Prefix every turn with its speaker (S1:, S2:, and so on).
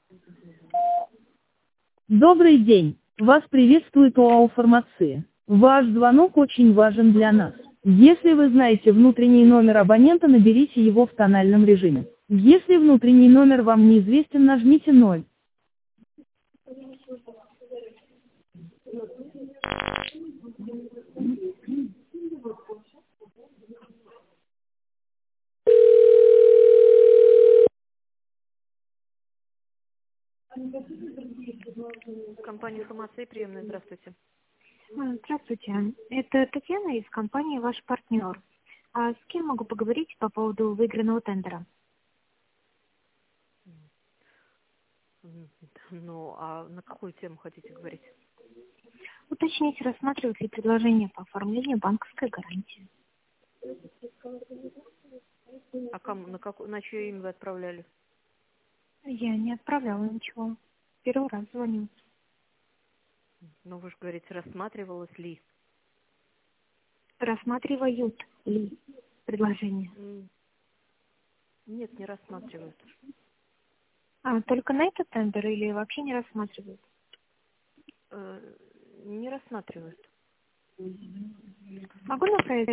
S1: Добрый день! Вас приветствует ОАО «Фармация». Ваш звонок очень важен для нас. Если вы знаете внутренний номер абонента, наберите его в тональном режиме. Если внутренний номер вам неизвестен, нажмите 0.
S2: Компания «Информация» приемная. Здравствуйте.
S3: Здравствуйте. Это Татьяна из компании «Ваш партнер». А с кем могу поговорить по поводу выигранного тендера?
S2: Ну, а на какую тему хотите говорить?
S3: Уточнить, рассматривают ли предложение по оформлению банковской гарантии.
S2: А кому, на чье имя вы отправляли?
S3: Я не отправляла ничего. Первый раз звоню.
S2: Ну, вы же говорите, рассматривалось ли?
S3: Рассматривают ли предложение?
S2: Нет, не рассматривают.
S3: Только на этот тендер или вообще не рассматривают?
S2: Не рассматривают.
S3: Могу направить